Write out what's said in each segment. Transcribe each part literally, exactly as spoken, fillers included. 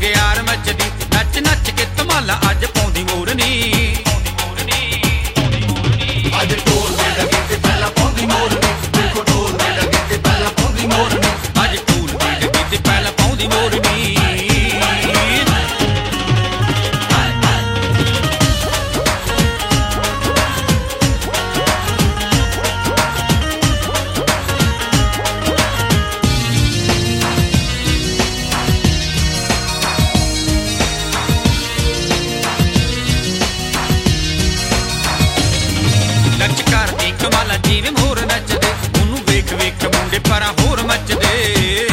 ਮੁਟਿਆਰ ਮੱਚਦੀ ਨੱਚ ਨੱਚ ਕੇ ਧਮਾਲਾ ਅੱਜ ਪਾਉਂਦੀ ਮੋਰਨੀ ਅੱਜ ਢੋਲ ਦੇ ਡਗੇ ਤੇ ਪਹਿਲਾਂ ਪਾਉਂਦੀ ਮੋਰਨੀ ਦੇਖੋ ਢੋਲ ਦੇ ਡਗੇ ਤੇ ਪਹਿਲਾਂ ਪਾਉਂਦੀ ਮੋਰਨੀ ਅੱਜ ਢੋਲ ਦੀ ਡੱਗੀ ਤੇ ਪਹਿਲਾਂ ਪਾਉਂਦੀ ਮੋਰਨੀ ਨੱਚ ਕਰਦੀ ਕਮਾਲਾ ਜਿਵੇਂ ਮੋਰ ਨੱਚਦੇ ਉਹਨੂੰ ਵੇਖ ਵੇਖ ਮੁੰਡੇ ਪਰਾਂ ਹੋਰ ਮੱਚਦੇ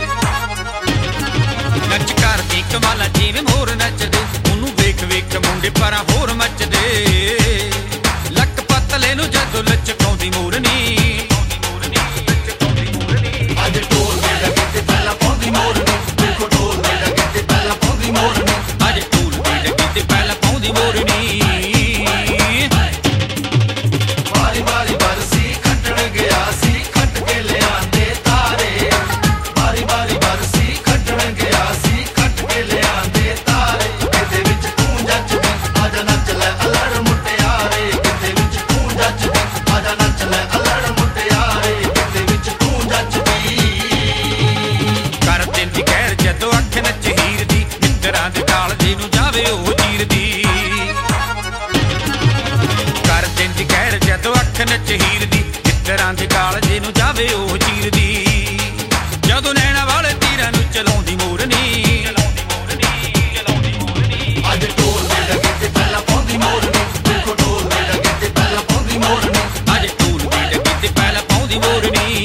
ਨੱਚ ਕਰਦੀ ਕਮਾਲਾ ਜਿਵੇਂ ਮੋਰ ਨੱਚਦੇ ਉਹਨੂੰ ਵੇਖ ਵੇਖ ਮੁੰਡੇ ਪਰਾਂ ਹੋਰ ਮੱਚਦੇ ਲੱਕ ਪਤਲੇ ਨੂੰ ਜਦੋਂ ਲਚਕਾਉਂਦੀ ਮੋਰਨੀ ਅੱਜ ਢੋਲ ਦੇ ਡਗੇ ਤੇ ਪਹਿਲਾਂ ਪਾਉਂਦੀ ਮੋਰਨੀ ਦੇਖੋ ਢੋਲ ਦੇ ਡਗੇ ਤੇ ਪਹਿਲਾਂ ਪਾਉਂਦੀ ਮੋਰਨੀ ਅੱਜ ਢੋਲ ਦੀ ਡੱਗੀ ਤੇ ਪਹਿਲਾਂ ਪਾਉਂਦੀ ਮੋਰਨੀ ਵਾਰੀ ਵਾਰੀ ਬਰਸੀ ਖੱਟਣ ਗਿਆ ਸੀ ਖੱਟ ਕੇ ਲਿਆਂਦੇ ਤਾਰੇ ਵਾਰੀ ਵਾਰੀ ਬਰਸੀ ਖੱਟਣ ਗਿਆ ਸੀ ਖੱਟ ਕੇ ਲਿਆਂਦੇ ਤਾਰੇ ਕਿਤੇ ਵਿੱਚ ਤੂੰ ਜੱਜਦੀ ਆਜਾ ਨੱਚ ਲੈ ਅਲੜ ਮੁਟਿਆਰੇ ਕਿਤੇ ਵਿੱਚ ਤੂੰ ਜੱਜਦੀ ਆਜਾ ਨੱਚ ਲੈ ਅਲੜ ਮੁਟਿਆਰੇ ਕਿਤੇ ਵਿੱਚ ਤੂੰ ਜੱਜਦੀ ਕਰ ਦਿੰਦੀ ਕਹਿਰ ਜਦੋਂ ਅੱਖ ਨੱਚ ਹੀਰ ਦੀ ਮਿੱਤਰਾਂ ਦੇ ਕਾਲ ਜਿਹਨੂੰ ਜਾਵੇ ਉਹ ਚੀਰਦੀ ਕਰ ਦਿੰਦੀ ਕਹਿਰ ਜਦੋਂ ਅੱਖ ਨੱਚ ਹੀਰ ਦੀ ਮਿੱਤਰਾਂ ਦੇ ਕਾਲ ਜਿਹਨੂੰ ਜਾਵੇ ਉਹ ਚੀਰਦੀ ਜਦੋਂ ਨੈਣਾ ਵਾਲੇ ਤੀਰਾਂ ਨੂੰ ਚਲਾਉਂਦੀ ਮੋਰਨੀ ਅੱਜ ਢੋਲ ਦੇ ਡਗੇ ਤੇ ਪਹਿਲਾਂ ਪਾਉਂਦੀ ਮੋਰਨੀ ਦੇਖੋ ਢੋਲ ਦੇ ਡਗੇ ਤੇ ਪਹਿਲਾਂ ਪਾਉਂਦੀ ਮੋਰਨੀ ਅੱਜ ਢੋਲ ਦੀ ਡੱਗੀ ਤੇ ਪਹਿਲਾਂ ਪਾਉਂਦੀ ਮੋਰਨੀ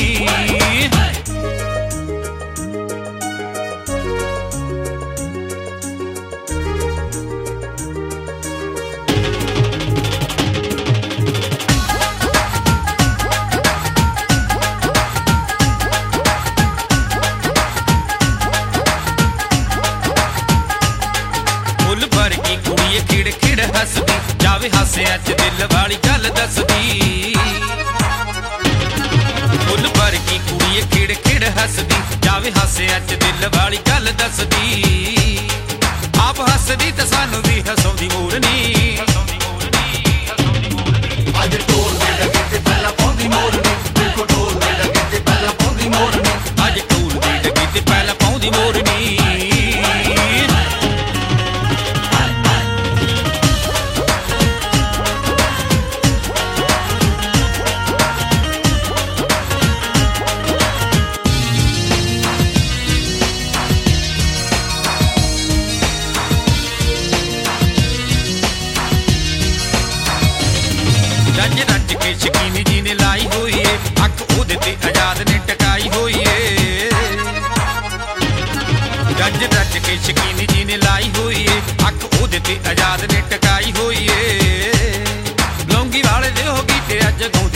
ਫੁੱਲ ਵਰਗੀ ਕੁੜੀ ਖਿੜ ਖਿੜ ਹੱਸਦੀ ਜਾਵੇ ਹਾਸਿਆਂ 'ਚ ਦਿਲ ਵਾਲੀ ਗੱਲ ਦੱਸਦੀ ਫੁੱਲ ਵਰਗੀ ਕੁੜੀ ਖਿੜ ਖਿੜ ਹੱਸਦੀ ਜਾਵੇ ਹਾਸਿਆਂ 'ਚ ਦਿਲ ਵਾਲੀ ਗੱਲ ਦੱਸਦੀ ਆਪ ਹੱਸਦੀ ਤਾਂ ਸਾਨੂੰ ਵੀ ਹਸਾਉਂਦੀ ਮੋਰਨੀ ਅੱਜ ਢੋਲ ਦੇ ਡਗੇ ਤੇ ਪਹਿਲਾਂ ਪਾਉਂਦੀ ਮੋਰਨੀ ਦੇਖੋ ਢੋਲ ਦੇ ਡਗੇ ਤੇ ਪਹਿਲਾਂ ਪਾਉਂਦੀ ਮੋਰਨੀ ਅੱਜ ਢੋਲ ਦੀ ਡੱਗੀ ਤੇ ਪਹਿਲਾਂ ਪਾਉਂਦੀ ਮੋਰਨੀ ਰੱਜ ਰੱਜ ਕੇ ਸ਼ਕੀਨੀ ਜੀ ਨੇ ਲਾਈ ਹੋਈ ਏ ਅੱਖ ਉਹਦੇ ਤੇ ਆਜ਼ਾਦ ਨੇ ਟਕਾਈ ਹੋਈ ਏ ਰੱਜ ਰੱਜ ਕੇ ਸ਼ਕੀਨੀ ਜੀ ਨੇ ਲਾਈ ਹੋਈ ਏ ਅੱਖ ਉਹਦੇ ਤੇ ਆਜ਼ਾਦ ਨੇ ਟਕਾਈ ਹੋਈ ਏ ਲੌਂਗੀ ਵਾਲੇ ਦੇ ਹੋ ਗਈ ਤੇ ਅੱਜ ਗਾਉਂਦੀ